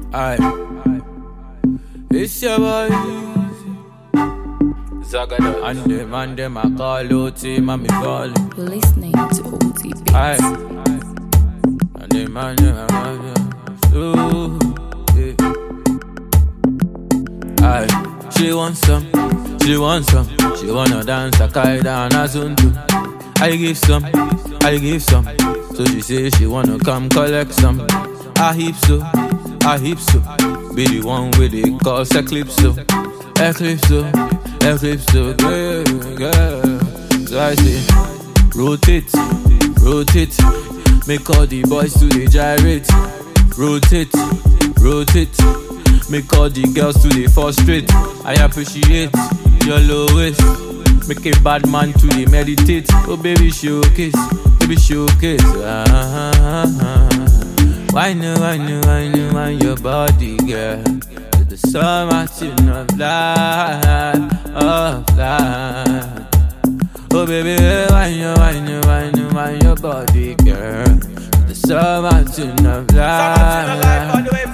Aye. It's your boy Zagada. And them I call OT, mommy calling. You're listening to OT Beats. Aye. And them I Aye. She wants some. She wanna dance a kaida and a zuntu. I give some. So she say she wanna come collect some. I heap so. Be the one with the cause Eclipso, girl. So I say, rotate, make all the boys to the gyrate. Rotate, make all the girls to the frustrate. I appreciate your lowest, make a bad man to the meditate. Oh baby showcase. Why no, your body, girl. To the summer tune of life. Oh baby, why no, your body, girl. To the summer tune of life.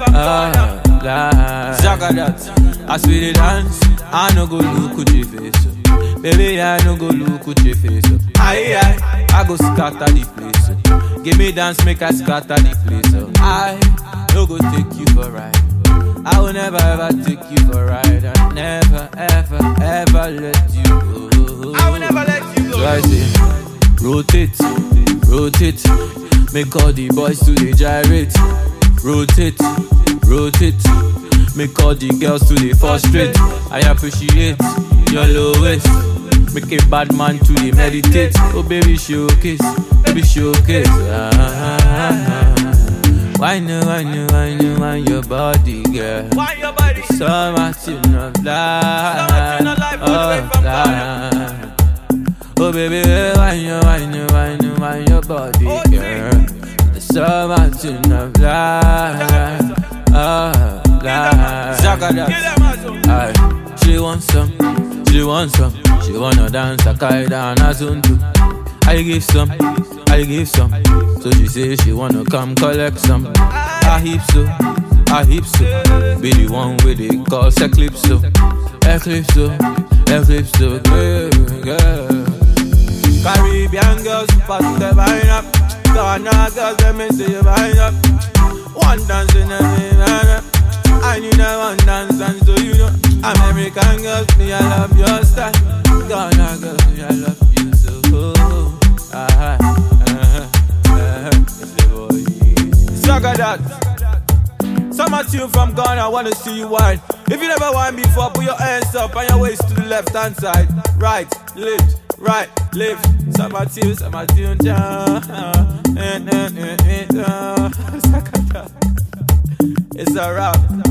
Zagadat, as we dey dance, I no go look at your face. Baby, I no go look at your face. I go scatter the place. Give me dance, make I scatter the place. I no go take you for a ride. I will never ever take you for a ride. I never ever let you go. I will never let you go. So I say, rotate, make all the boys to the gyrate. Rotate, make all the girls to the frustrate. I appreciate your lowest, make a bad man to the meditate. Oh baby showcase. Why no, your body, girl. Why your body? So much in of life. Oh baby, why your body, girl. So much in of life. Aye. She wants some. She wanna dance a kaida and a zuntu. I give some. So she say she wanna come collect some. I heap so. Be the one with the cause Eclipso, girl. Caribbean girls, put the vine up. Ghana girls, let me see you vine up. One dance in a minute. I need a one dance, and so you know. American girls, me I love your style. Ghana girls, me I love you so. Zagadat. Summer tune from Ghana, I wanna see you wine. If you never wine before, put your hands up and your waist to the left hand side. Right, left. Summer tune, It's a rap.